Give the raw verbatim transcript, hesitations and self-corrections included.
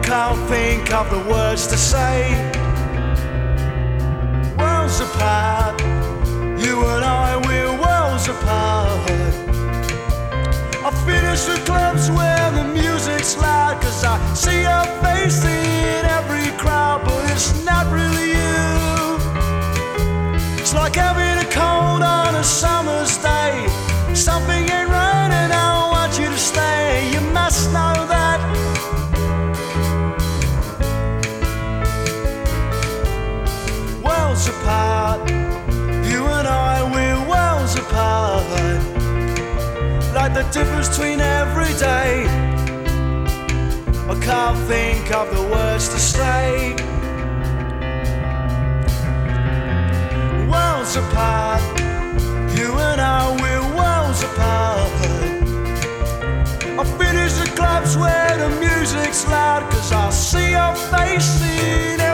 can't think of the words to say. Worlds apart, you and I, we're worlds apart. I finish the clubs where the music's loud, 'cause I see your face in every crowd, but it's not really you. It's like having a cold on a summer's day. Something ain't right and I want you to stay. You must know that. Worlds apart, you and I, we're worlds apart. Like the difference between every day. I can't think of the words to say. Worlds apart, you and I, we're worlds apart. I finish the clubs where the music's loud, 'cause I see your face in